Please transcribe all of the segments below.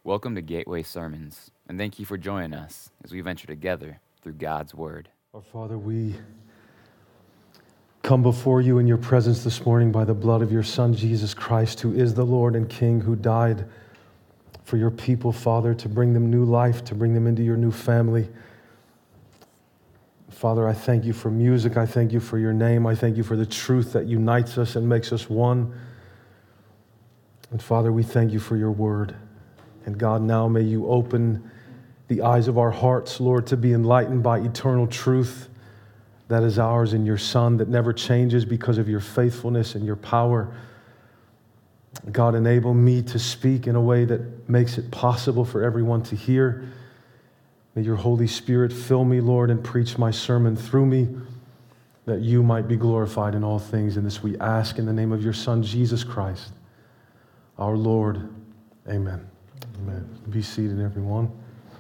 Welcome to Gateway Sermons, and thank you for joining us as we venture together through God's Word. Our Father, we come before you in your presence this morning by the blood of your Son, Jesus Christ, who is the Lord and King, who died for your people, Father, to bring them new life, to bring them into your new family. Father, I thank you for music. I thank you for your name. I thank you for the truth that unites us and makes us one. And Father, we thank you for your word. And God, now may you open the eyes of our hearts, Lord, to be enlightened by eternal truth that is ours in your Son, that never changes because of your faithfulness and your power. God, enable me to speak in a way that makes it possible for everyone to hear. May your Holy Spirit fill me, Lord, and preach my sermon through me, that you might be glorified in all things. And this we ask in the name of your Son, Jesus Christ, our Lord. Amen. Amen. Be seated, everyone.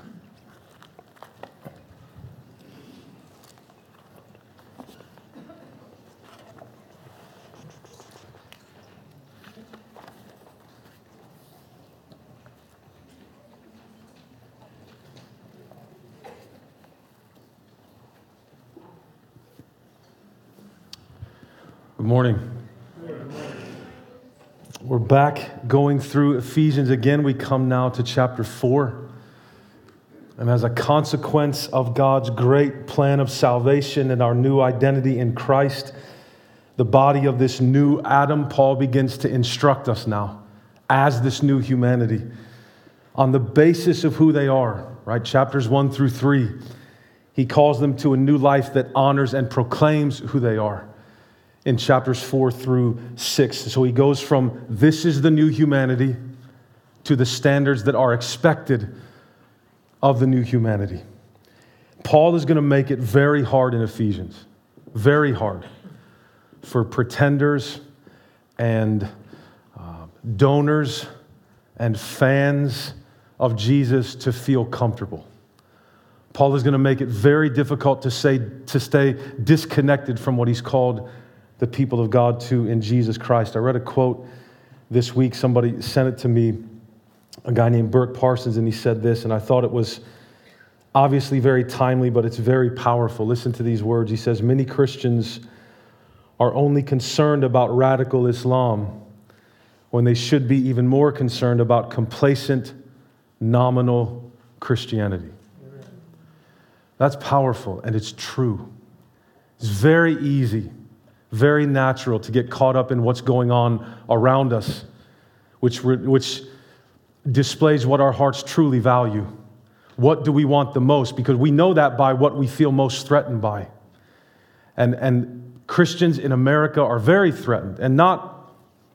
Good morning. We're back going through Ephesians again. We come now to chapter 4. And as a consequence of God's great plan of salvation and our new identity in Christ, the body of this new Adam, Paul begins to instruct us now as this new humanity on the basis of who they are, right? Chapters 1 through 3. He calls them to a new life that honors and proclaims who they are in chapters 4 through 6. So he goes from this is the new humanity to the standards that are expected of the new humanity. Paul is going to make it very hard in Ephesians, very hard for pretenders and donors and fans of Jesus to feel comfortable. Paul is going to make it very difficult to stay disconnected from what he's called the people of God to in Jesus Christ. I read a quote this week. Somebody sent it to me, a guy named Bert Parsons, and he said this, and I thought it was obviously very timely, but it's very powerful. Listen to these words. He says, many Christians are only concerned about radical Islam when they should be even more concerned about complacent, nominal Christianity. That's powerful, and it's true. It's very easy, very natural to get caught up in what's going on around us, which displays what our hearts truly value. What do we want the most? Because we know that by what we feel most threatened by. And Christians in America are very threatened, and not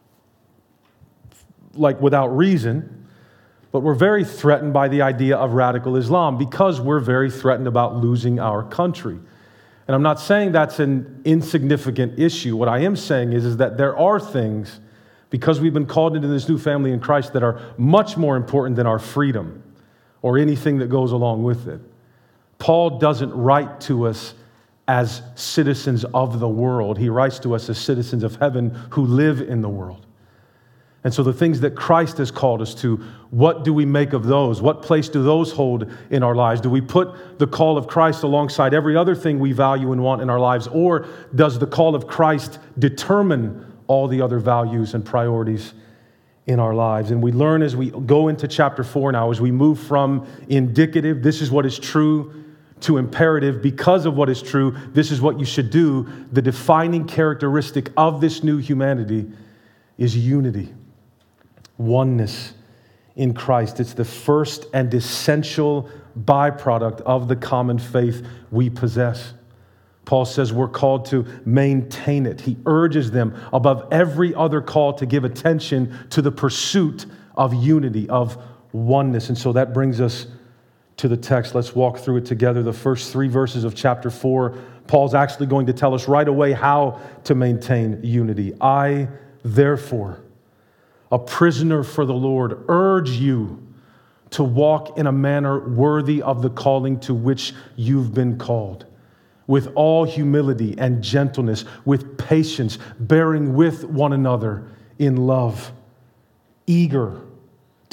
like without reason, but we're very threatened by the idea of radical Islam because we're very threatened about losing our country. And I'm not saying that's an insignificant issue. What I am saying is that there are things, because we've been called into this new family in Christ, that are much more important than our freedom or anything that goes along with it. Paul doesn't write to us as citizens of the world. He writes to us as citizens of heaven who live in the world. And so the things that Christ has called us to, what do we make of those? What place do those hold in our lives? Do we put the call of Christ alongside every other thing we value and want in our lives? Or does the call of Christ determine all the other values and priorities in our lives? And we learn as we go into chapter 4 now, as we move from indicative, this is what is true, to imperative, because of what is true, this is what you should do. The defining characteristic of this new humanity is unity. Oneness in Christ. It's the first and essential byproduct of the common faith we possess. Paul says we're called to maintain it. He urges them above every other call to give attention to the pursuit of unity, of oneness. And so that brings us to the text. Let's walk through it together. The first 3 verses of chapter 4, Paul's actually going to tell us right away how to maintain unity. I, therefore, a prisoner for the Lord, urge you to walk in a manner worthy of the calling to which you've been called, with all humility and gentleness, with patience, bearing with one another in love, eager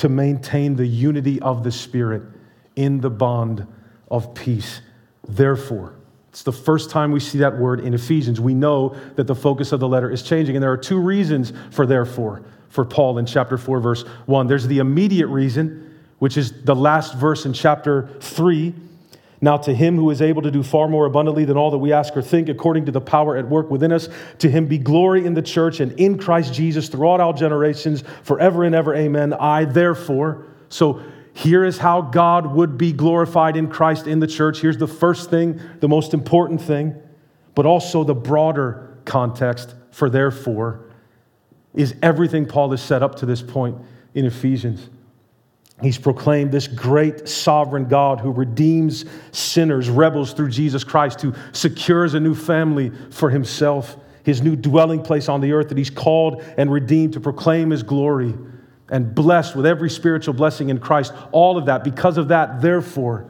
to maintain the unity of the Spirit in the bond of peace. Therefore, it's the first time we see that word in Ephesians. We know that the focus of the letter is changing, and there are two reasons for therefore for Paul in chapter 4, verse 1. There's the immediate reason, which is the last verse in chapter 3. Now to him who is able to do far more abundantly than all that we ask or think, according to the power at work within us, to him be glory in the church and in Christ Jesus throughout all generations, forever and ever. Amen. I therefore. So here is how God would be glorified in Christ in the church. Here's the first thing, the most important thing, but also the broader context for therefore is everything Paul has set up to this point in Ephesians. He's proclaimed this great sovereign God who redeems sinners, rebels through Jesus Christ, who secures a new family for himself, his new dwelling place on the earth that he's called and redeemed to proclaim his glory, and blessed with every spiritual blessing in Christ. All of that, because of that, therefore,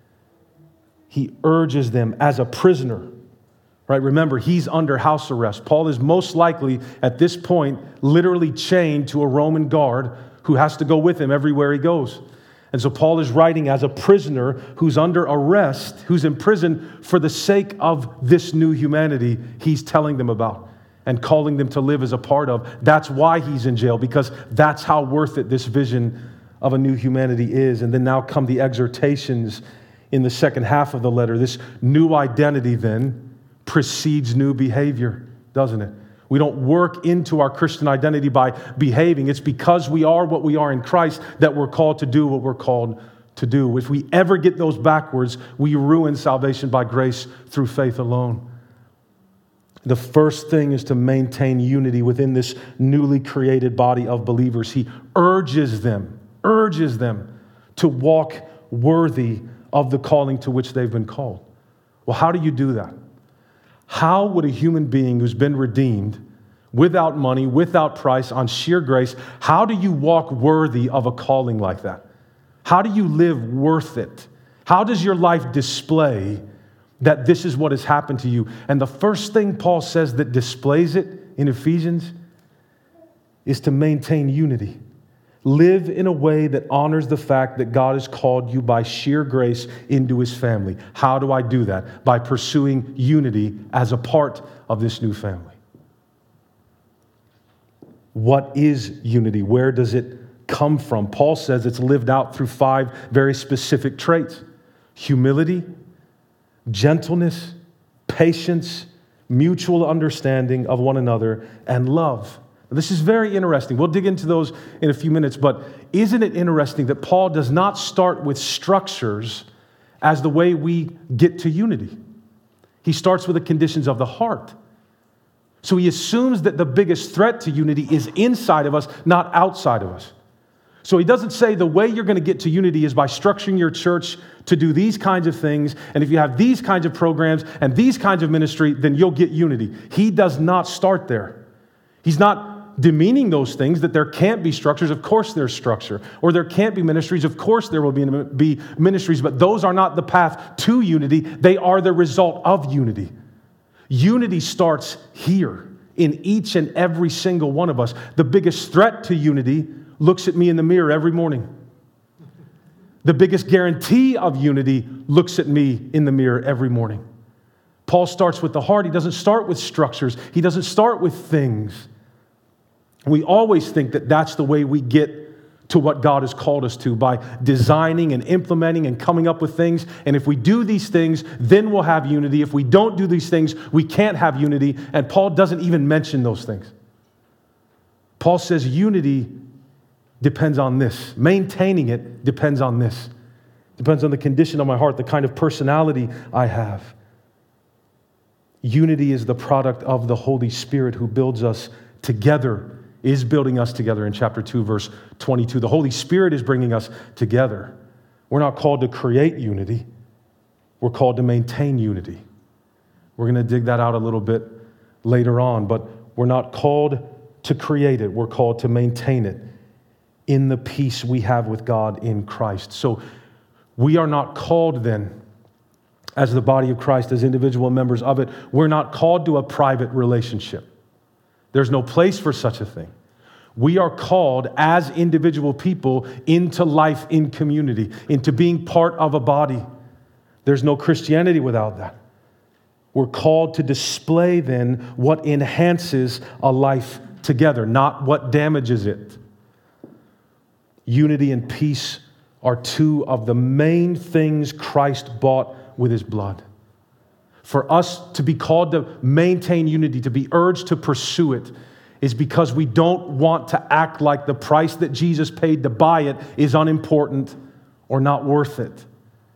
he urges them as a prisoner. Right? Remember, he's under house arrest. Paul is most likely, at this point, literally chained to a Roman guard who has to go with him everywhere he goes. And so Paul is writing as a prisoner who's under arrest, who's in prison for the sake of this new humanity he's telling them about and calling them to live as a part of. That's why he's in jail, because that's how worth it this vision of a new humanity is. And then now come the exhortations in the second half of the letter. This new identity then precedes new behavior, doesn't it? We don't work into our Christian identity by behaving. It's because we are what we are in Christ that we're called to do what we're called to do. If we ever get those backwards, we ruin salvation by grace through faith alone. The first thing is to maintain unity within this newly created body of believers. He urges them to walk worthy of the calling to which they've been called. Well, how do you do that? How would a human being who's been redeemed, without money, without price, on sheer grace, how do you walk worthy of a calling like that? How do you live worth it? How does your life display that this is what has happened to you? And the first thing Paul says that displays it in Ephesians is to maintain unity. Live in a way that honors the fact that God has called you by sheer grace into his family. How do I do that? By pursuing unity as a part of this new family. What is unity? Where does it come from? Paul says it's lived out through 5 very specific traits: humility, gentleness, patience, mutual understanding of one another, and love. This is very interesting. We'll dig into those in a few minutes, but isn't it interesting that Paul does not start with structures as the way we get to unity? He starts with the conditions of the heart. So he assumes that the biggest threat to unity is inside of us, not outside of us. So he doesn't say the way you're going to get to unity is by structuring your church to do these kinds of things, and if you have these kinds of programs and these kinds of ministry, then you'll get unity. He does not start there. He's not demeaning those things, that there can't be structures. Of course there's structure. Or there can't be ministries. Of course there will be ministries, but those are not the path to unity. They are the result of unity. Unity starts here in each and every single one of us. The biggest threat to unity looks at me in the mirror every morning. The biggest guarantee of unity looks at me in the mirror every morning. Paul starts with the heart. He doesn't start with structures. He doesn't start with things. We always think that that's the way we get to what God has called us to, by designing and implementing and coming up with things. And if we do these things, then we'll have unity. If we don't do these things, we can't have unity. And Paul doesn't even mention those things. Paul says unity depends on this. Maintaining it depends on this. Depends on the condition of my heart, the kind of personality I have. Unity is the product of the Holy Spirit who builds us together, is building us together in chapter 2, verse 22. The Holy Spirit is bringing us together. We're not called to create unity. We're called to maintain unity. We're going to dig that out a little bit later on, but we're not called to create it. We're called to maintain it in the peace we have with God in Christ. So we are not called then, as the body of Christ, as individual members of it, we're not called to a private relationship. There's no place for such a thing. We are called as individual people into life in community, into being part of a body. There's no Christianity without that. We're called to display then what enhances a life together, not what damages it. Unity and peace are two of the main things Christ bought with his blood. For us to be called to maintain unity, to be urged to pursue it, is because we don't want to act like the price that Jesus paid to buy it is unimportant or not worth it.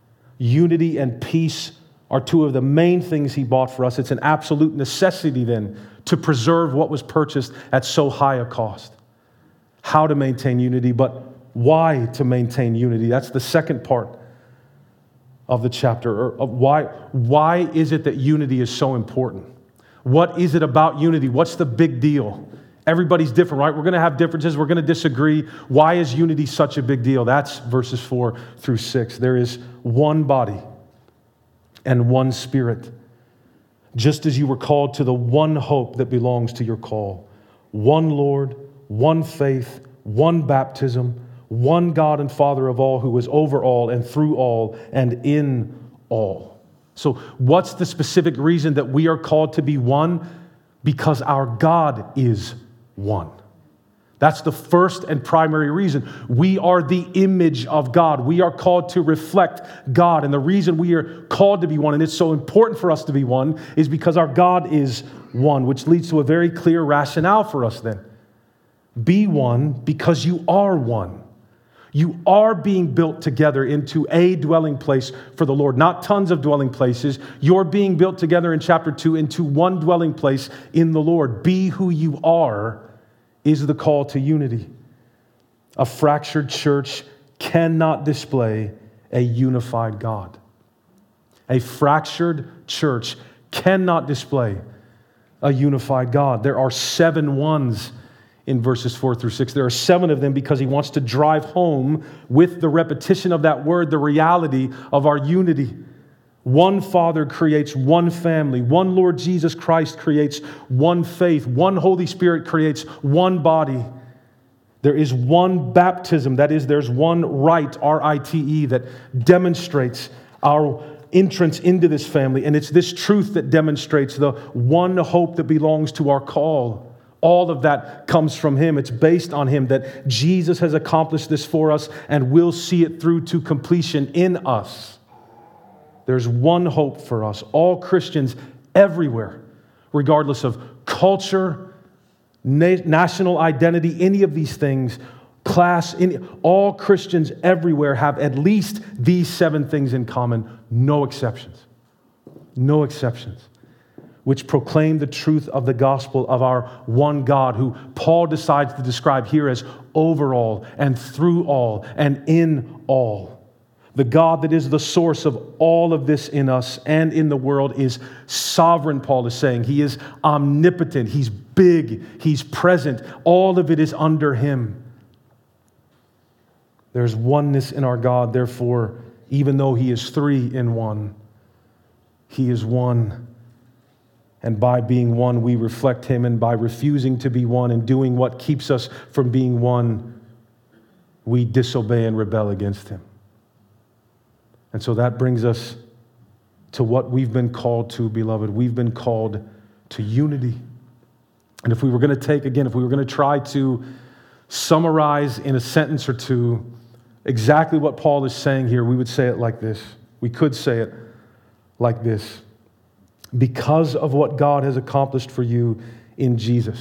Unity and peace are two of the main things he bought for us. It's an absolute necessity then to preserve what was purchased at so high a cost. How to maintain unity, but why to maintain unity? That's the second part of the chapter. Or of why is it that unity is so important? What is it about unity? What's the big deal? Everybody's different, right? We're going to have differences. We're going to disagree. Why is unity such a big deal? That's verses 4 through 6. There is one body and one Spirit, just as you were called to the one hope that belongs to your call. One Lord, one faith, one baptism, one God and Father of all, who is over all and through all and in all. So what's the specific reason that we are called to be one? Because our God is one. That's the first and primary reason. We are the image of God. We are called to reflect God. And the reason we are called to be one, and it's so important for us to be one, is because our God is one, which leads to a very clear rationale for us then. Be one because you are one. You are being built together into a dwelling place for the Lord, not tons of dwelling places. You're being built together in chapter 2 into one dwelling place in the Lord. Be who you are is the call to unity. A fractured church cannot display a unified God. A fractured church cannot display a unified God. There are 7 ones in verses 4 through 6. There are 7 of them because he wants to drive home with the repetition of that word the reality of our unity. One Father creates one family. One Lord Jesus Christ creates one faith. One Holy Spirit creates one body. There is one baptism. That is, there's one rite, R-I-T-E, that demonstrates our entrance into this family. And it's this truth that demonstrates the one hope that belongs to our call. All of that comes from him. It's based on him that Jesus has accomplished this for us and will see it through to completion in us. There's one hope for us, all Christians everywhere, regardless of culture, national identity, any of these things, class, all Christians everywhere have at least these 7 things in common, no exceptions. No exceptions. Which proclaim the truth of the gospel of our one God, who Paul decides to describe here as over all and through all and in all. The God that is the source of all of this in us and in the world is sovereign, Paul is saying. He is omnipotent. He's big. He's present. All of it is under him. There's oneness in our God. Therefore, even though he is 3 in one, he is one. And by being one, we reflect him. And by refusing to be one and doing what keeps us from being one, we disobey and rebel against him. And so that brings us to what we've been called to, beloved. We've been called to unity. And if we were going to try to summarize in a sentence or two exactly what Paul is saying here, we would say it like this. We could say it like this. Because of what God has accomplished for you in Jesus.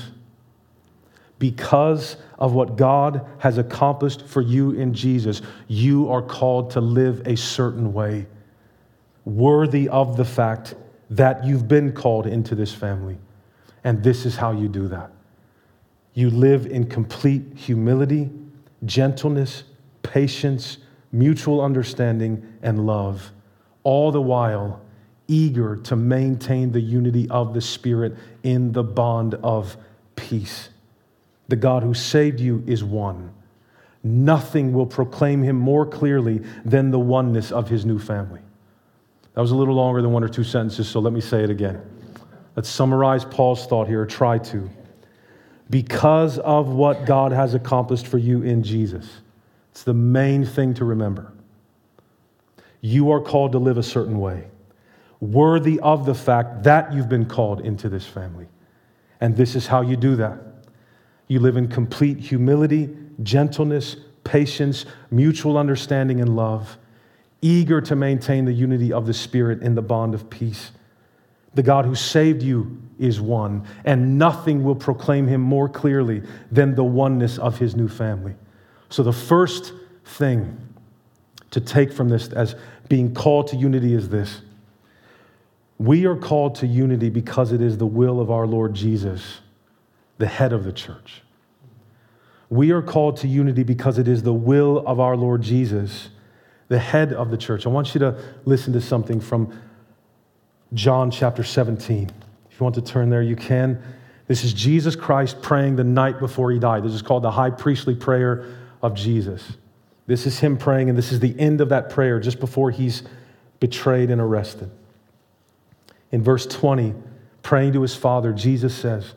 Because of what God has accomplished for you in Jesus, you are called to live a certain way, worthy of the fact that you've been called into this family. And this is how you do that. You live in complete humility, gentleness, patience, mutual understanding, and love, all the while eager to maintain the unity of the Spirit in the bond of peace. The God who saved you is one. Nothing will proclaim him more clearly than the oneness of his new family. That was a little longer than 1 or 2 sentences, so let me say it again. Let's summarize Paul's thought here, or try to. because of what God has accomplished for you in Jesus. It's the main thing to remember. You are called to live a certain way, worthy of the fact that you've been called into this family. And this is how you do that. You live in complete humility, gentleness, patience, mutual understanding, and love, eager to maintain the unity of the Spirit in the bond of peace. The God who saved you is one, and nothing will proclaim him more clearly than the oneness of his new family. So the first thing to take from this as being called to unity is this. We are called to unity because it is the will of our Lord Jesus, the head of the church. We are called to unity because it is the will of our Lord Jesus, the head of the church. I want you to listen to something from John chapter 17. If you want to turn there, you can. This is Jesus Christ praying the night before he died. This is called the high priestly prayer of Jesus. This is him praying, and this is the end of that prayer just before he's betrayed and arrested. In verse 20, praying to his Father, Jesus says,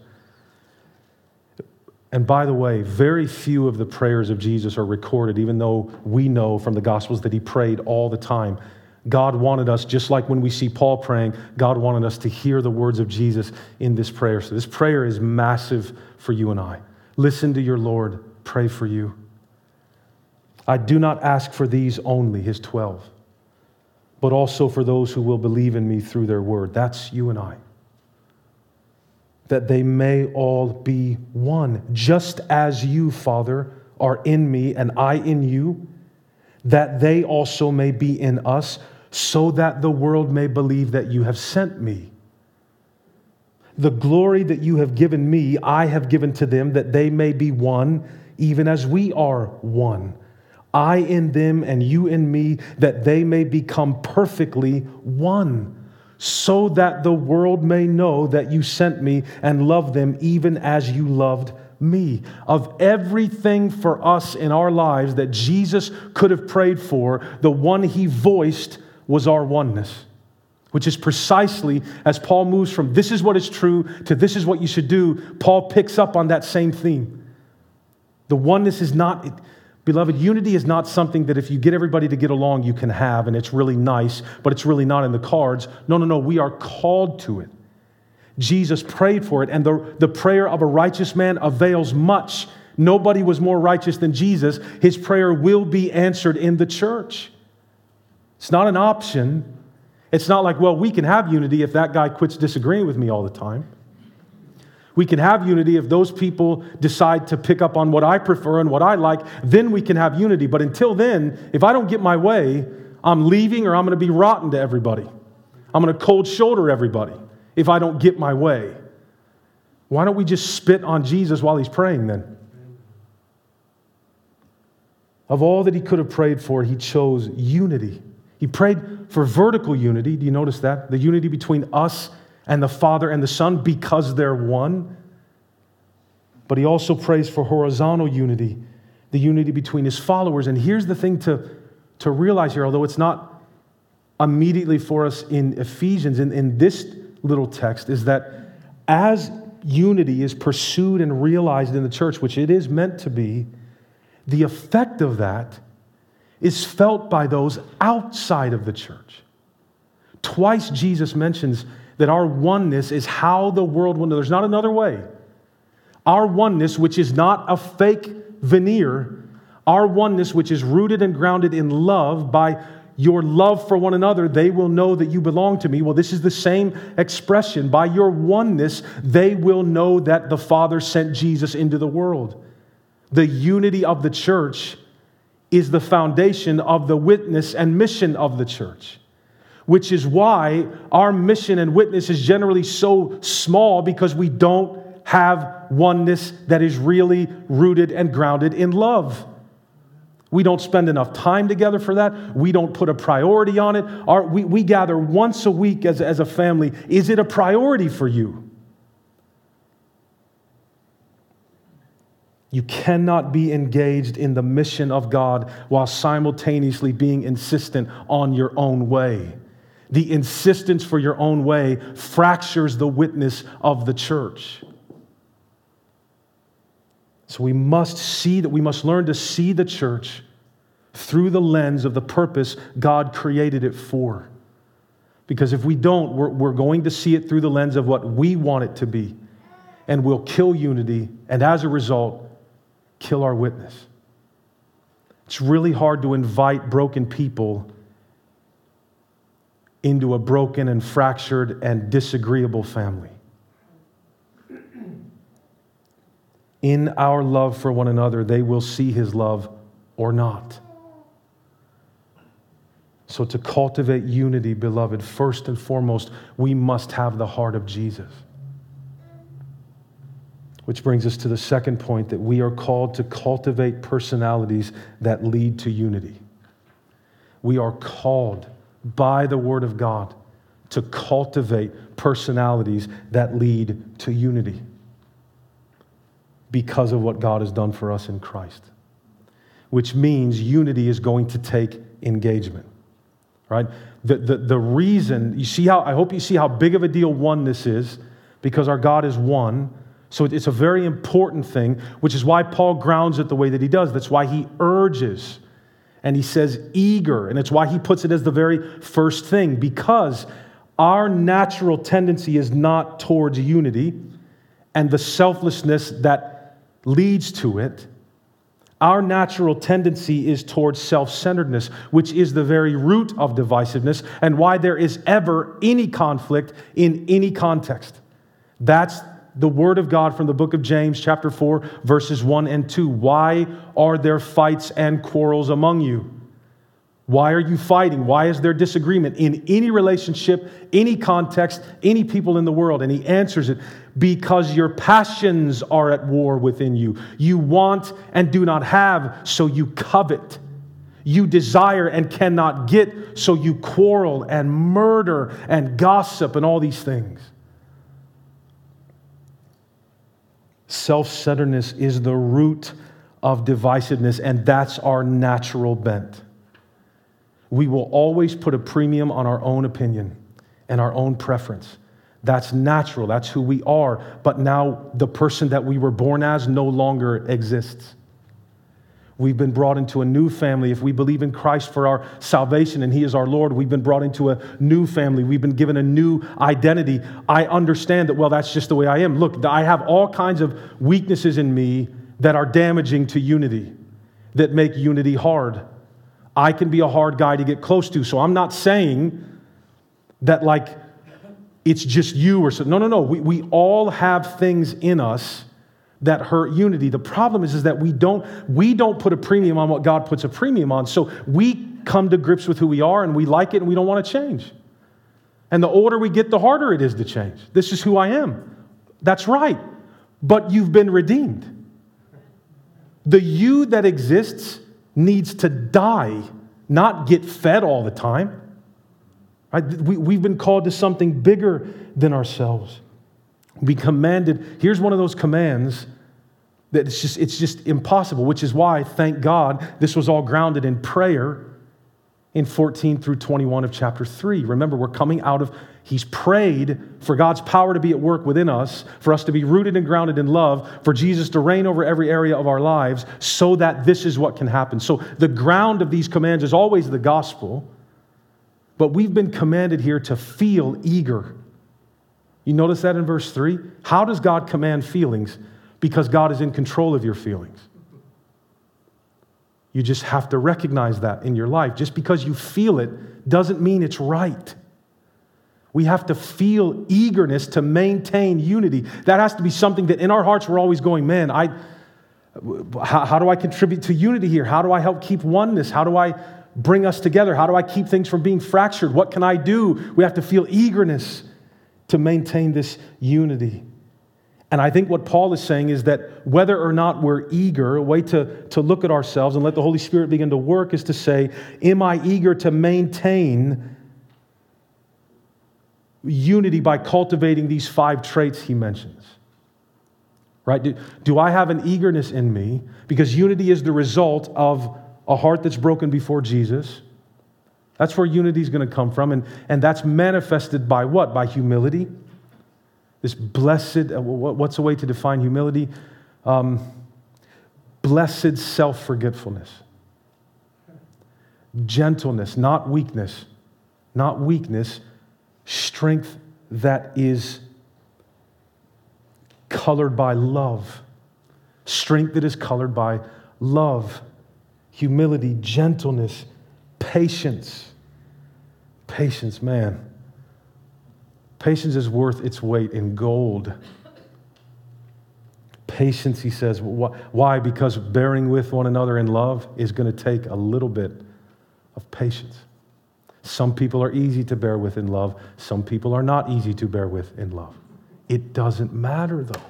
and by the way, very few of the prayers of Jesus are recorded, even though we know from the Gospels that he prayed all the time. God wanted us, just like when we see Paul praying, God wanted us to hear the words of Jesus in this prayer. So this prayer is massive for you and I. Listen to your Lord pray for you. I do not ask for these only, his 12, but also for those who will believe in me through their word. That's you and I. That they may all be one, just as you, Father, are in me and I in you, that they also may be in us, so that the world may believe that you have sent me. The glory that you have given me, I have given to them, that they may be one, even as we are one. I in them and you in me, that they may become perfectly one, so that the world may know that you sent me and love them even as you loved me. Of everything for us in our lives that Jesus could have prayed for, the one he voiced was our oneness, which is precisely as Paul moves from this is what is true to this is what you should do. Paul picks up on that same theme. The oneness is not... Beloved, unity is not something that if you get everybody to get along, you can have, and it's really nice, but it's really not in the cards. No, we are called to it. Jesus prayed for it, and the prayer of a righteous man avails much. Nobody was more righteous than Jesus. His prayer will be answered in the church. It's not an option. It's not like, well, we can have unity if that guy quits disagreeing with me all the time. We can have unity if those people decide to pick up on what I prefer and what I like, then we can have unity. But until then, if I don't get my way, I'm leaving or I'm going to be rotten to everybody. I'm going to cold shoulder everybody if I don't get my way. Why don't we just spit on Jesus while he's praying then? Of all that he could have prayed for, he chose unity. He prayed for vertical unity. Do you notice that? The unity between us and the Father and the Son because they're one. But he also prays for horizontal unity, the unity between his followers. And here's the thing to realize here, although it's not immediately for us in Ephesians, in this little text, is that as unity is pursued and realized in the church, which it is meant to be, the effect of that is felt by those outside of the church. Twice Jesus mentions that our oneness is how the world will know. There's not another way. Our oneness, which is not a fake veneer, our oneness, which is rooted and grounded in love, by your love for one another, they will know that you belong to me. Well, this is the same expression. By your oneness, they will know that the Father sent Jesus into the world. The unity of the church is the foundation of the witness and mission of the church. Which is why our mission and witness is generally so small, because we don't have oneness that is really rooted and grounded in love. We don't spend enough time together for that. We don't put a priority on it. We gather once a week as a family. Is it a priority for you? You cannot be engaged in the mission of God while simultaneously being insistent on your own way. The insistence for your own way fractures the witness of the church. So we must see that, we must learn to see the church through the lens of the purpose God created it for. Because if we don't, we're going to see it through the lens of what we want it to be. And we'll kill unity, and as a result, kill our witness. It's really hard to invite broken people into a broken and fractured and disagreeable family. In our love for one another, they will see His love or not. So to cultivate unity, beloved, first and foremost, we must have the heart of Jesus. Which brings us to the second point, that we are called to cultivate personalities that lead to unity. We are called by the Word of God to cultivate personalities that lead to unity because of what God has done for us in Christ. Which means unity is going to take engagement. Right? The reason, I hope you see how big of a deal oneness is, because our God is one. So it's a very important thing, which is why Paul grounds it the way that he does. That's why he urges, and he says eager, and it's why he puts it as the very first thing, because our natural tendency is not towards unity and the selflessness that leads to it. Our natural tendency is towards self-centeredness, which is the very root of divisiveness and why there is ever any conflict in any context. That's the Word of God from the book of James, chapter 4, verses 1 and 2. Why are there fights and quarrels among you? Why are you fighting? Why is there disagreement in any relationship, any context, any people in the world? And he answers it, because your passions are at war within you. You want and do not have, so you covet. You desire and cannot get, so you quarrel and murder and gossip and all these things. Self-centeredness is the root of divisiveness, and that's our natural bent. We will always put a premium on our own opinion and our own preference. That's natural. That's who we are. But now the person that we were born as no longer exists. We've been brought into a new family. If we believe in Christ for our salvation and He is our Lord, we've been brought into a new family. We've been given a new identity. I understand that, well, that's just the way I am. Look, I have all kinds of weaknesses in me that are damaging to unity, that make unity hard. I can be a hard guy to get close to. So I'm not saying that like it's just you or something. No. We all have things in us that hurt unity. The problem is that we don't put a premium on what God puts a premium on. So we come to grips with who we are and we like it and we don't want to change. And the older we get, the harder it is to change. This is who I am. That's right. But you've been redeemed. The you that exists needs to die, not get fed all the time. Right? We've been called to something bigger than ourselves. We commanded, here's one of those commands that it's just impossible, which is why, thank God, this was all grounded in prayer in 14 through 21 of chapter 3. Remember, we're coming out of, he's prayed for God's power to be at work within us, for us to be rooted and grounded in love, for Jesus to reign over every area of our lives, so that this is what can happen. So the ground of these commands is always the gospel, but we've been commanded here to feel eager. You notice that in verse 3? How does God command feelings? Because God is in control of your feelings. You just have to recognize that in your life. Just because you feel it doesn't mean it's right. We have to feel eagerness to maintain unity. That has to be something that in our hearts we're always going, man, how do I contribute to unity here? How do I help keep oneness? How do I bring us together? How do I keep things from being fractured? What can I do? We have to feel eagerness to maintain this unity. And I think what Paul is saying is that whether or not we're eager, a way to look at ourselves and let the Holy Spirit begin to work is to say, am I eager to maintain unity by cultivating these 5 traits he mentions? Right? Do I have an eagerness in me? Because unity is the result of a heart that's broken before Jesus. That's where unity is going to come from. And that's manifested by what? By humility. This blessed, what's a way to define humility? blessed self-forgetfulness, gentleness, not weakness, strength that is colored by love, strength that is colored by love, humility, gentleness, patience. Patience, man. Patience is worth its weight in gold. Patience, he says, why? Because bearing with one another in love is going to take a little bit of patience. Some people are easy to bear with in love. Some people are not easy to bear with in love. It doesn't matter, though.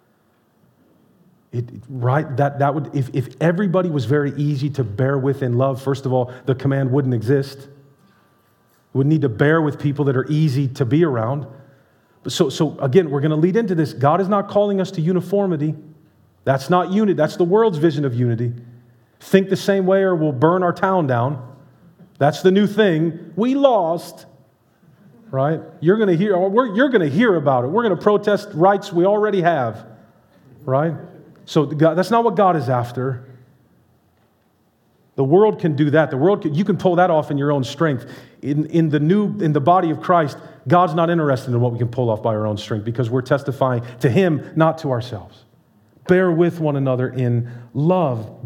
That would, if everybody was very easy to bear with in love, first of all, the command wouldn't exist. We would need to bear with people that are easy to be around. So again, we're going to lead into this. God is not calling us to uniformity. That's not unity. That's the world's vision of unity. Think the same way or we'll burn our town down. That's the new thing. We lost, right? You're going to hear about it. We're going to protest rights we already have, right? So that's not what God is after. The world can do that. You can pull that off in your own strength. In the body of Christ, God's not interested in what we can pull off by our own strength because we're testifying to Him, not to ourselves. Bear with one another in love.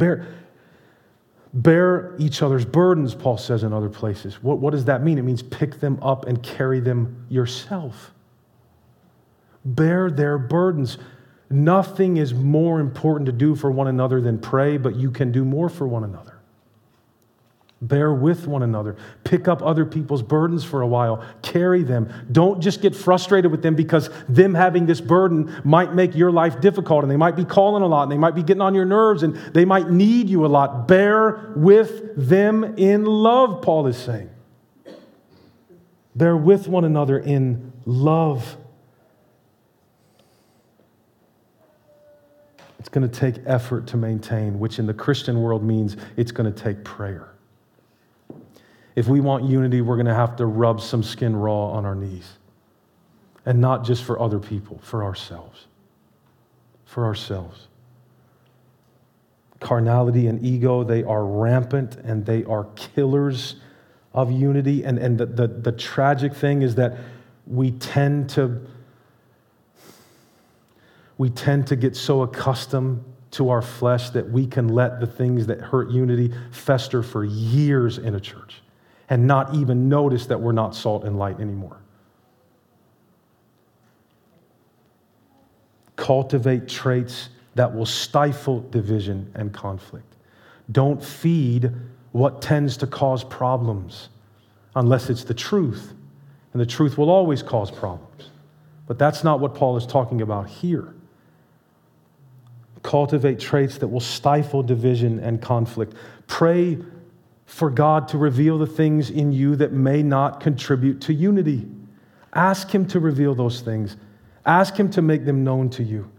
Bear each other's burdens, Paul says in other places. What does that mean? It means pick them up and carry them yourself. Bear their burdens. Nothing is more important to do for one another than pray, but you can do more for one another. Bear with one another. Pick up other people's burdens for a while. Carry them. Don't just get frustrated with them because them having this burden might make your life difficult and they might be calling a lot and they might be getting on your nerves and they might need you a lot. Bear with them in love, Paul is saying. Bear with one another in love. It's going to take effort to maintain, which in the Christian world means it's going to take prayer. If we want unity, we're going to have to rub some skin raw on our knees. And not just for other people, for ourselves. For ourselves. Carnality and ego, they are rampant and they are killers of unity. And the tragic thing is that we tend to get so accustomed to our flesh that we can let the things that hurt unity fester for years in a church and not even notice that we're not salt and light anymore. Cultivate traits that will stifle division and conflict. Don't feed what tends to cause problems unless it's the truth. And the truth will always cause problems. But that's not what Paul is talking about here. Cultivate traits that will stifle division and conflict. Pray for God to reveal the things in you that may not contribute to unity. Ask Him to reveal those things. Ask Him to make them known to you.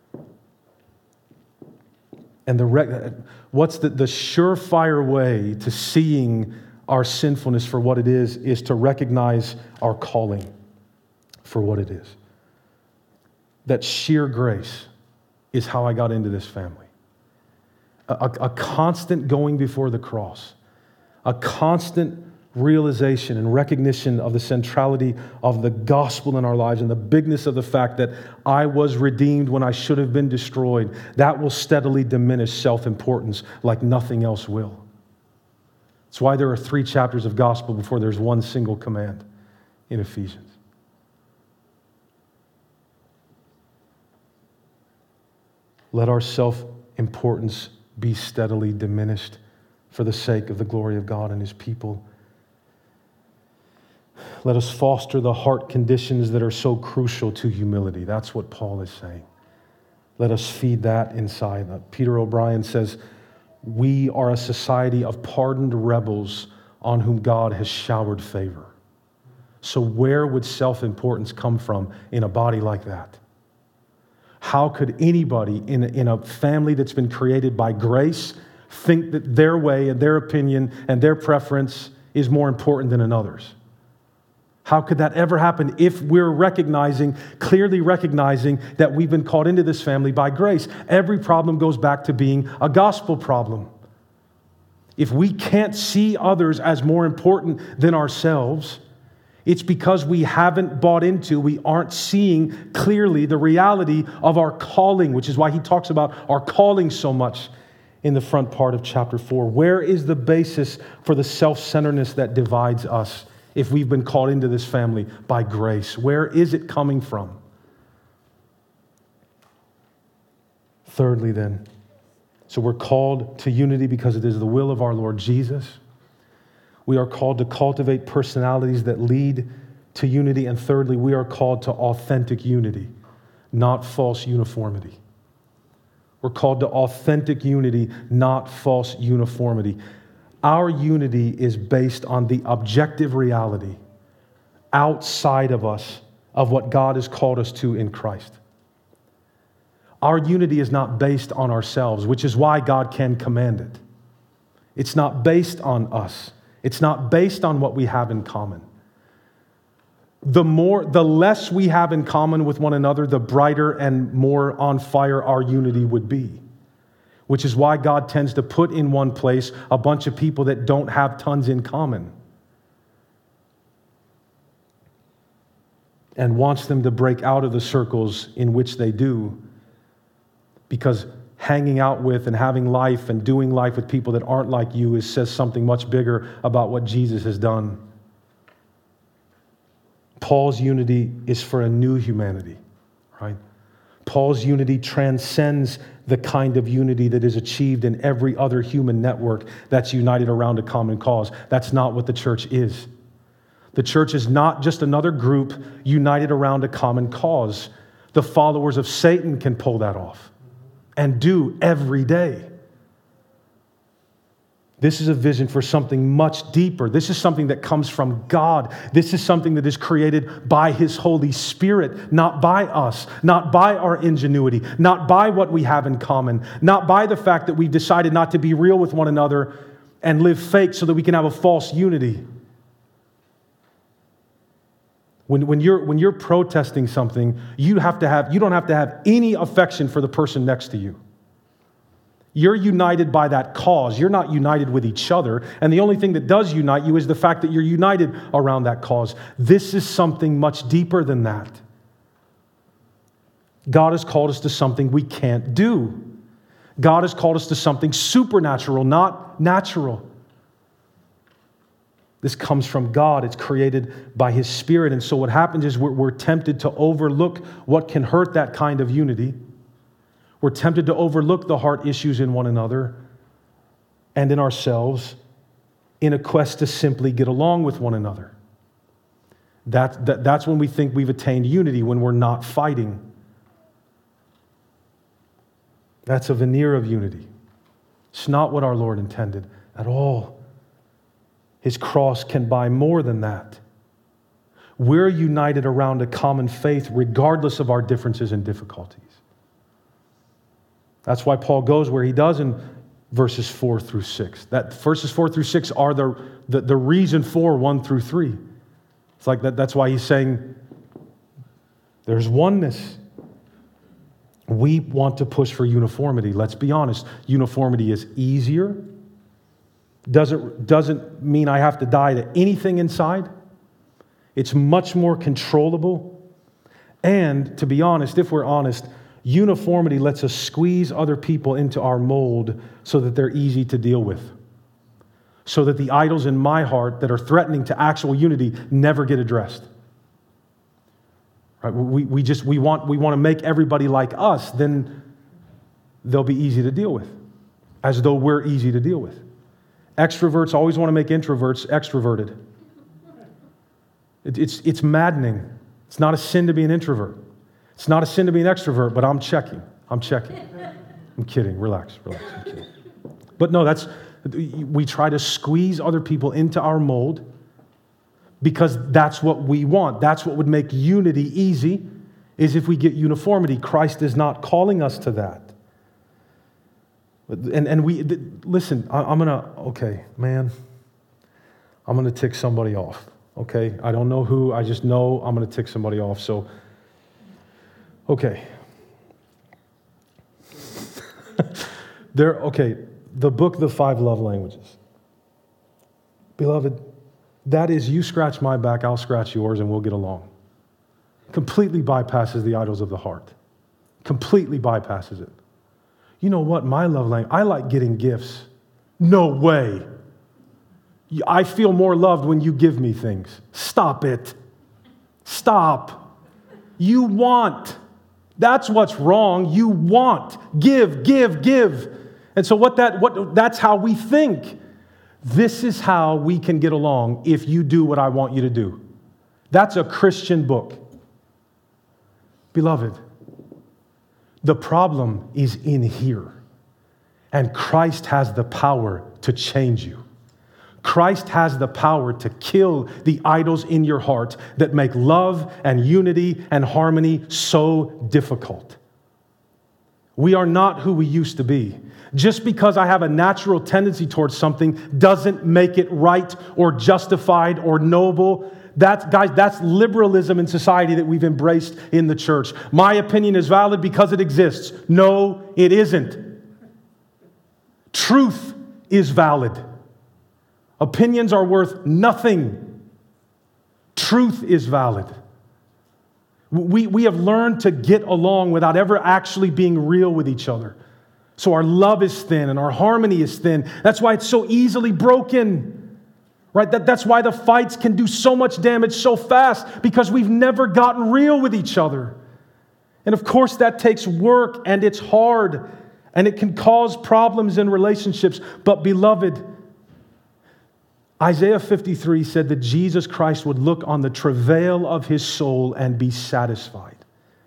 And what's the surefire way to seeing our sinfulness for what it is to recognize our calling for what it is. That sheer grace is how I got into this family. A constant going before the cross. A constant realization and recognition of the centrality of the gospel in our lives and the bigness of the fact that I was redeemed when I should have been destroyed. That will steadily diminish self-importance like nothing else will. That's why there are 3 chapters of gospel before there's one single command in Ephesians. Let our self-importance be steadily diminished for the sake of the glory of God and His people. Let us foster the heart conditions that are so crucial to humility. That's what Paul is saying. Let us feed that inside. Peter O'Brien says, we are a society of pardoned rebels on whom God has showered favor. So where would self-importance come from in a body like that? How could anybody in a family that's been created by grace think that their way and their opinion and their preference is more important than another's? How could that ever happen if we're clearly recognizing that we've been called into this family by grace? Every problem goes back to being a gospel problem. If we can't see others as more important than ourselves, it's because we aren't seeing clearly the reality of our calling, which is why he talks about our calling so much in the front part of chapter 4. Where is the basis for the self-centeredness that divides us if we've been called into this family by grace? Where is it coming from? Thirdly, then, so we're called to unity because it is the will of our Lord Jesus. We are called to cultivate personalities that lead to unity. And thirdly, we are called to authentic unity, not false uniformity. We're called to authentic unity, not false uniformity. Our unity is based on the objective reality outside of us of what God has called us to in Christ. Our unity is not based on ourselves, which is why God can command it. It's not based on us. It's not based on what we have in common. The less we have in common with one another, the brighter and more on fire our unity would be. Which is why God tends to put in one place a bunch of people that don't have tons in common. And wants them to break out of the circles in which they do. Because hanging out with and having life and doing life with people that aren't like you says something much bigger about what Jesus has done. Paul's unity is for a new humanity, right? Paul's unity transcends the kind of unity that is achieved in every other human network that's united around a common cause. That's not what the church is. The church is not just another group united around a common cause. The followers of Satan can pull that off. And do every day. This is a vision for something much deeper. This is something that comes from God. This is something that is created by His Holy Spirit, not by us, not by our ingenuity, not by what we have in common, not by the fact that we've decided not to be real with one another and live fake so that we can have a false unity. When you're protesting something, you don't have to have any affection for the person next to you. You're united by that cause. You're not united with each other. And the only thing that does unite you is the fact that you're united around that cause. This is something much deeper than that. God has called us to something we can't do. God has called us to something supernatural, not natural. This comes from God. It's created by His Spirit. And so what happens is we're tempted to overlook what can hurt that kind of unity. We're tempted to overlook the heart issues in one another and in ourselves in a quest to simply get along with one another. That's when we think we've attained unity, when we're not fighting. That's a veneer of unity. It's not what our Lord intended at all. His cross can buy more than that. We're united around a common faith regardless of our differences and difficulties. That's why Paul goes where he does in verses 4 through 6. That verses 4 through 6 are the reason for 1 through 3. It's like that. That's why he's saying there's oneness. We want to push for uniformity. Let's be honest. Uniformity is easier. Doesn't mean I have to die to anything inside. It's much more controllable. And to be honest, if we're honest, uniformity lets us squeeze other people into our mold so that they're easy to deal with. So that the idols in my heart that are threatening to actual unity never get addressed. Right? We want to make everybody like us, then they'll be easy to deal with. As though we're easy to deal with. Extroverts always want to make introverts extroverted. It's maddening. It's not a sin to be an introvert. It's not a sin to be an extrovert, but I'm checking. I'm kidding. Relax. I'm kidding. But no, we try to squeeze other people into our mold because that's what we want. That's what would make unity easy, is if we get uniformity. Christ is not calling us to that. Listen, I'm going to tick somebody off. Okay, I don't know who, I just know I'm going to tick somebody off. So, okay. The book, The 5 Love Languages. Beloved, that is, you scratch my back, I'll scratch yours, and we'll get along. Completely bypasses the idols of the heart. Completely bypasses it. You know what? My love language, I like getting gifts. No way. I feel more loved when you give me things. Stop it. Stop. You want. That's what's wrong. You want. Give. And so that's how we think. This is how we can get along if you do what I want you to do. That's a Christian book. Beloved, the problem is in here. And Christ has the power to change you. Christ has the power to kill the idols in your heart that make love and unity and harmony so difficult. We are not who we used to be. Just because I have a natural tendency towards something doesn't make it right or justified or noble. That's liberalism in society that we've embraced in the church. My opinion is valid because it exists. No, it isn't. Truth is valid. Opinions are worth nothing. Truth is valid. We have learned to get along without ever actually being real with each other. So our love is thin and our harmony is thin. That's why it's so easily broken. Right? That's why the fights can do so much damage so fast, because we've never gotten real with each other. And of course that takes work and it's hard and it can cause problems in relationships. But beloved, Isaiah 53 said that Jesus Christ would look on the travail of his soul and be satisfied.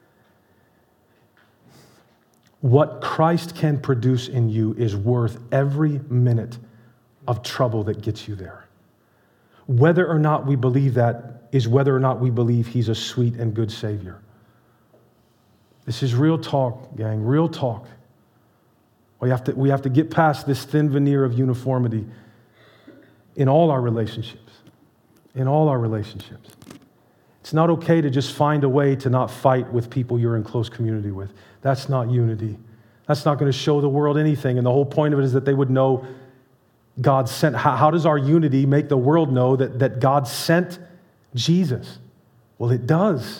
What Christ can produce in you is worth every minute of trouble that gets you there. Whether or not we believe that is whether or not we believe he's a sweet and good Savior. This is real talk, gang, real talk. We have to get past this thin veneer of uniformity in all our relationships. In all our relationships. It's not okay to just find a way to not fight with people you're in close community with. That's not unity. That's not going to show the world anything. And the whole point of it is that they would know God sent. How does our unity make the world know that God sent Jesus? Well, it does.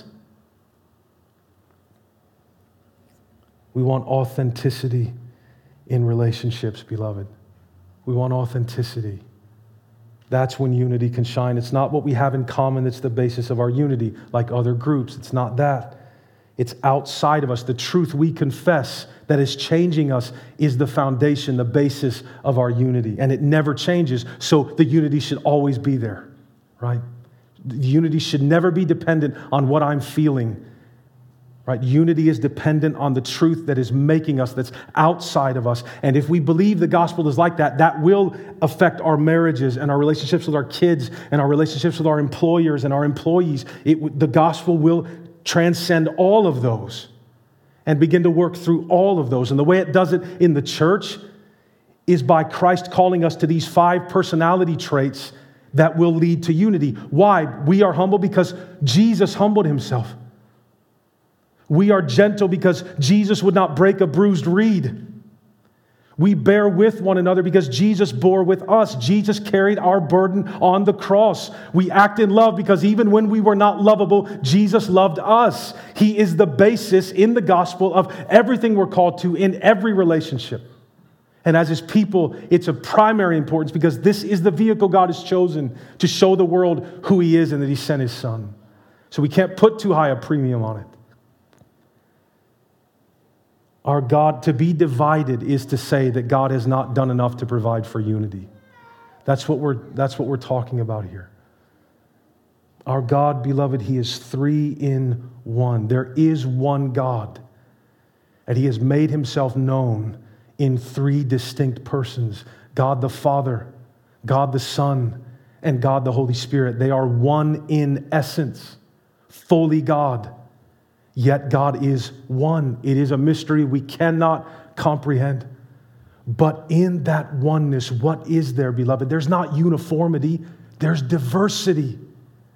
We want authenticity in relationships, beloved. We want authenticity. That's when unity can shine. It's not what we have in common that's the basis of our unity, like other groups. It's not that. It's outside of us. The truth we confess that is changing us is the foundation, the basis of our unity. And it never changes, so the unity should always be there, right? The unity should never be dependent on what I'm feeling, right? Unity is dependent on the truth that is making us, that's outside of us. And if we believe the gospel is like that, that will affect our marriages and our relationships with our kids and our relationships with our employers and our employees. The gospel will transcend all of those and begin to work through all of those. And the way it does it in the church is by Christ calling us to these 5 personality traits that will lead to unity. Why? We are humble because Jesus humbled himself. We are gentle because Jesus would not break a bruised reed. We bear with one another because Jesus bore with us. Jesus carried our burden on the cross. We act in love because even when we were not lovable, Jesus loved us. He is the basis in the gospel of everything we're called to in every relationship. And as his people, it's of primary importance because this is the vehicle God has chosen to show the world who he is and that he sent his son. So we can't put too high a premium on it. Our God, to be divided is to say that God has not done enough to provide for unity. That's what we're talking about here. Our God, beloved, he is 3 in 1. There is one God, and he has made himself known in 3 distinct persons. God the Father, God the Son, and God the Holy Spirit. They are one in essence, fully God. Yet God is one. It is a mystery we cannot comprehend. But in that oneness, what is there, beloved? There's not uniformity, there's diversity.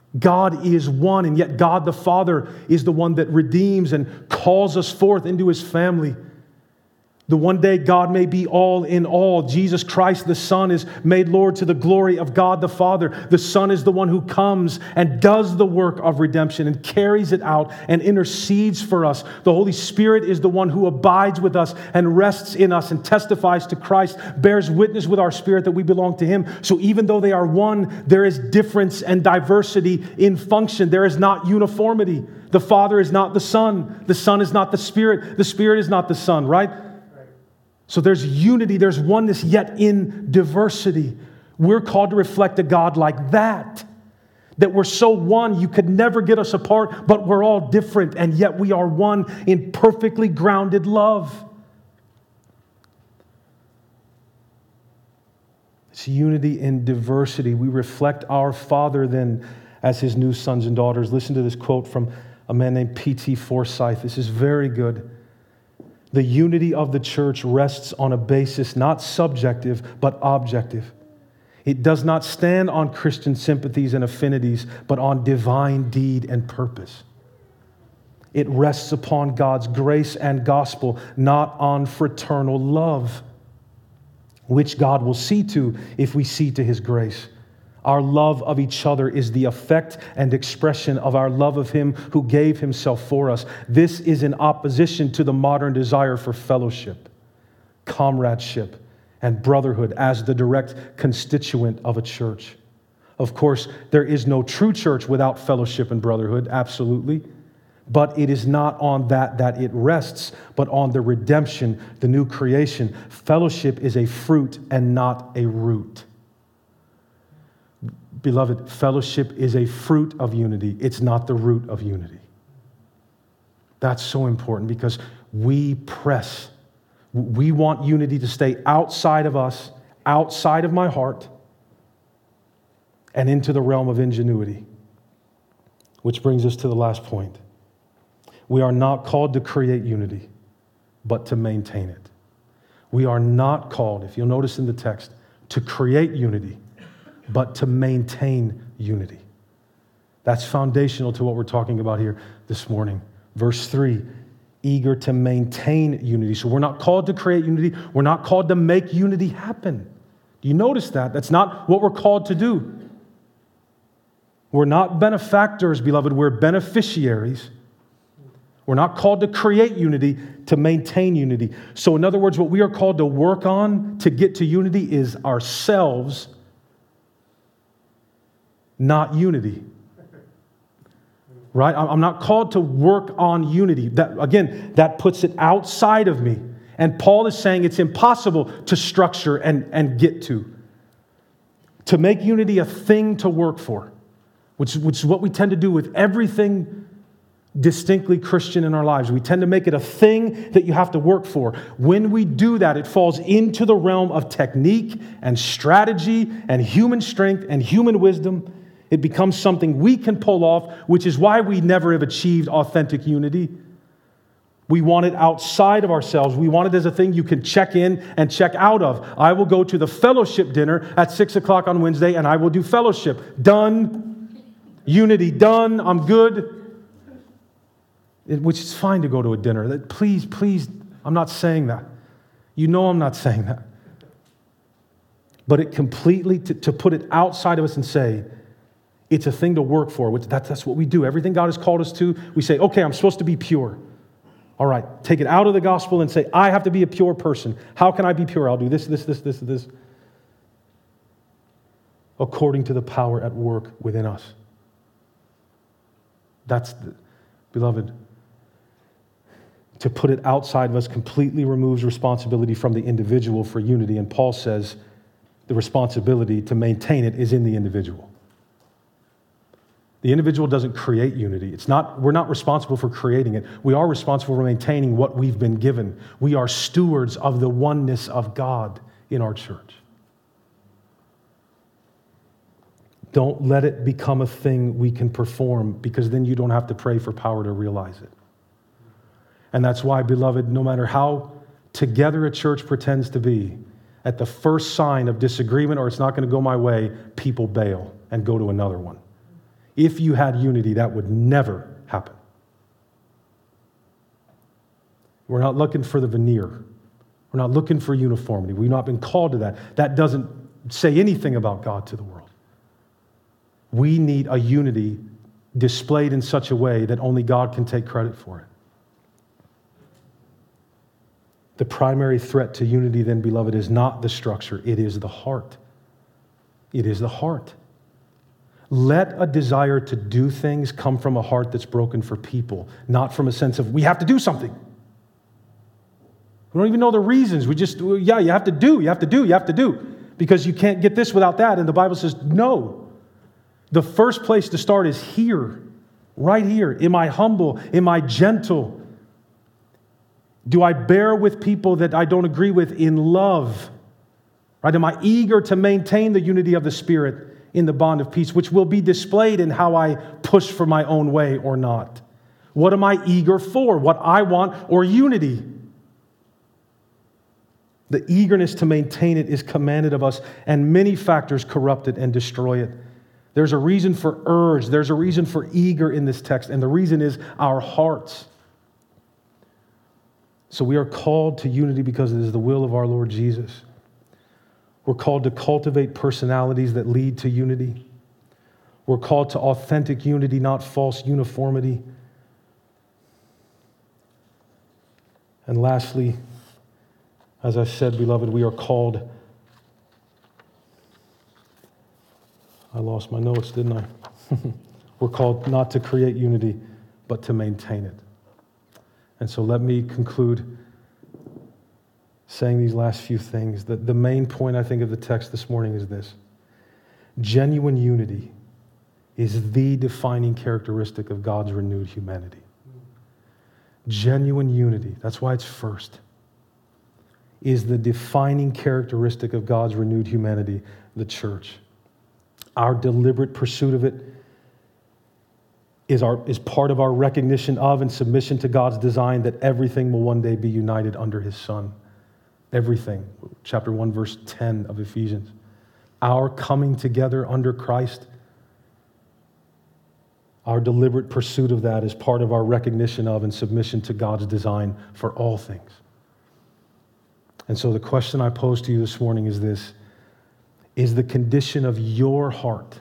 God is one, and yet God the Father is the one that redeems and calls us forth into His family. The one day God may be all in all. Jesus Christ, the Son, is made Lord to the glory of God the Father. The Son is the one who comes and does the work of redemption and carries it out and intercedes for us. The Holy Spirit is the one who abides with us and rests in us and testifies to Christ, bears witness with our spirit that we belong to Him. So even though they are one, there is difference and diversity in function. There is not uniformity. The Father is not the Son. The Son is not the Spirit is not the Son, right? So there's unity, there's oneness, yet in diversity. We're called to reflect a God like that. That we're so one, you could never get us apart, but we're all different, and yet we are one in perfectly grounded love. It's unity in diversity. We reflect our Father then as His new sons and daughters. Listen to this quote from a man named P.T. Forsyth. This is very good. The unity of the church rests on a basis not subjective, but objective. It does not stand on Christian sympathies and affinities, but on divine deed and purpose. It rests upon God's grace and gospel, not on fraternal love, which God will see to if we see to His grace. Our love of each other is the effect and expression of our love of Him who gave Himself for us. This is in opposition to the modern desire for fellowship, comradeship, and brotherhood as the direct constituent of a church. Of course, there is no true church without fellowship and brotherhood, absolutely. But it is not on that it rests, but on the redemption, the new creation. Fellowship is a fruit and not a root. Beloved, fellowship is a fruit of unity. It's not the root of unity. That's so important because we press. We want unity to stay outside of us, outside of my heart, and into the realm of ingenuity. Which brings us to the last point. We are not called to create unity, but to maintain it. We are not called, if you'll notice in the text, to create unity, but to maintain unity. That's foundational to what we're talking about here this morning. Verse 3, eager to maintain unity. So we're not called to create unity. We're not called to make unity happen. Do you notice that? That's not what we're called to do. We're not benefactors, beloved. We're beneficiaries. We're not called to create unity, to maintain unity. So in other words, what we are called to work on to get to unity is ourselves, not unity. Right? I'm not called to work on unity. That puts it outside of me. And Paul is saying it's impossible to structure and get to. To make unity a thing to work for, which is what we tend to do with everything distinctly Christian in our lives. We tend to make it a thing that you have to work for. When we do that, it falls into the realm of technique and strategy and human strength and human wisdom. It becomes something we can pull off, which is why we never have achieved authentic unity. We want it outside of ourselves. We want it as a thing you can check in and check out of. I will go to the fellowship dinner at 6 o'clock on Wednesday, and I will do fellowship. Done. Unity done. I'm good. Which is fine to go to a dinner. Please, I'm not saying that. You know I'm not saying that. But it completely, to put it outside of us and say, it's a thing to work for, which that's what we do. Everything God has called us to, we say, okay, I'm supposed to be pure. All right, take it out of the gospel and say, I have to be a pure person. How can I be pure? I'll do this. According to the power at work within us. Beloved, to put it outside of us completely removes responsibility from the individual for unity. And Paul says the responsibility to maintain it is in the individual. The individual doesn't create unity. We're not responsible for creating it. We are responsible for maintaining what we've been given. We are stewards of the oneness of God in our church. Don't let it become a thing we can perform, because then you don't have to pray for power to realize it. And that's why, beloved, no matter how together a church pretends to be, at the first sign of disagreement or it's not going to go my way, people bail and go to another one. If you had unity, that would never happen. We're not looking for the veneer. We're not looking for uniformity. We've not been called to that. That doesn't say anything about God to the world. We need a unity displayed in such a way that only God can take credit for it. The primary threat to unity, then, beloved, is not the structure. It is the heart. It is the heart. Let a desire to do things come from a heart that's broken for people, not from a sense of, we have to do something. We don't even know the reasons. We just, you have to do, because you can't get this without that. And the Bible says, no. The first place to start is here, right here. Am I humble? Am I gentle? Do I bear with people that I don't agree with in love? Right? Am I eager to maintain the unity of the Spirit in the bond of peace, which will be displayed in how I push for my own way or not? What am I eager for? What I want or unity? The eagerness to maintain it is commanded of us, and many factors corrupt it and destroy it. There's a reason for urge. There's a reason for eager in this text, and the reason is our hearts. So we are called to unity because it is the will of our Lord Jesus. We're called to cultivate personalities that lead to unity. We're called to authentic unity, not false uniformity. And lastly, as I said, beloved, we are called. I lost my notes, didn't I? We're called not to create unity, but to maintain it. And so let me conclude saying these last few things. The main point, I think, of the text this morning is this. Genuine unity is the defining characteristic of God's renewed humanity. Genuine unity, that's why it's first, is the defining characteristic of God's renewed humanity, the church. Our deliberate pursuit of it is part of our recognition of and submission to God's design that everything will one day be united under His Son. Everything. Chapter 1, verse 10 of Ephesians. Our coming together under Christ, our deliberate pursuit of that is part of our recognition of and submission to God's design for all things. And so the question I pose to you this morning is this: is the condition of your heart,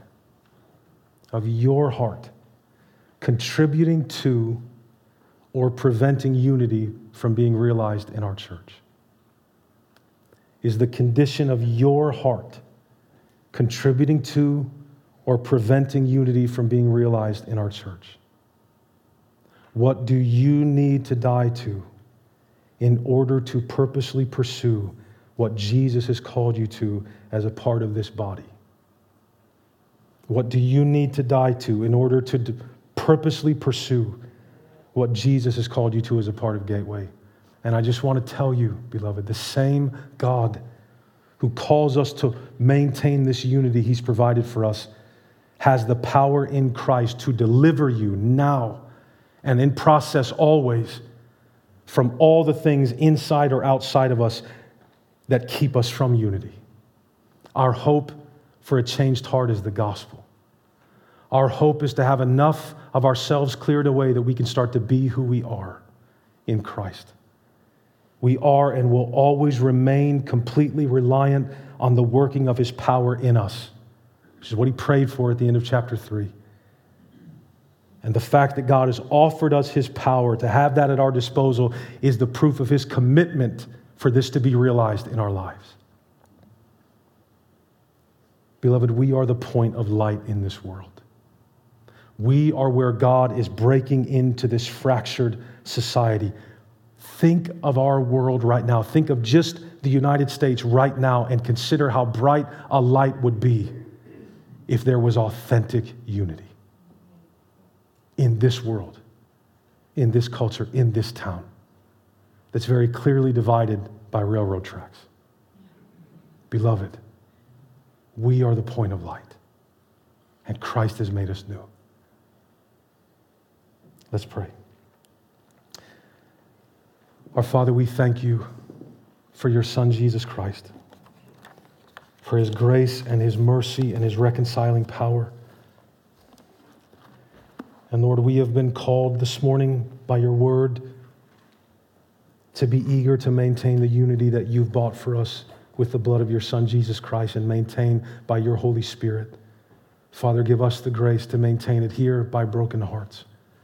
contributing to or preventing unity from being realized in our church? Is the condition of your heart contributing to or preventing unity from being realized in our church? What do you need to die to in order to purposely pursue what Jesus has called you to as a part of this body? What do you need to die to in order to purposely pursue what Jesus has called you to as a part of Gateway? And I just want to tell you, beloved, the same God who calls us to maintain this unity He's provided for us has the power in Christ to deliver you now and in process always from all the things inside or outside of us that keep us from unity. Our hope for a changed heart is the gospel. Our hope is to have enough of ourselves cleared away that we can start to be who we are in Christ. We are and will always remain completely reliant on the working of His power in us, which is what He prayed for at the end of chapter 3. And the fact that God has offered us His power to have that at our disposal is the proof of His commitment for this to be realized in our lives. Beloved, we are the point of light in this world. We are where God is breaking into this fractured society. Think of our world right now. Think of just the United States right now and consider how bright a light would be if there was authentic unity in this world, in this culture, in this town that's very clearly divided by railroad tracks. Beloved, we are the point of light, and Christ has made us new. Let's pray. Our Father, we thank You for Your Son, Jesus Christ, for His grace and His mercy and His reconciling power. And Lord, we have been called this morning by your word to be eager to maintain the unity that you've bought for us with the blood of your Son, Jesus Christ, and maintain by your Holy Spirit. Father, give us the grace to maintain it here by broken hearts.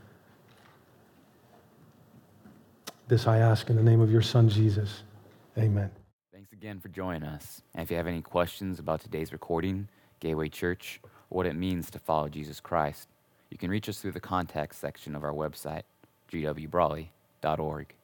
This I ask in the name of your Son, Jesus. Amen. Thanks again for joining us. And if you have any questions about today's recording, Gateway Church, or what it means to follow Jesus Christ, you can reach us through the contact section of our website, gwbrawley.org.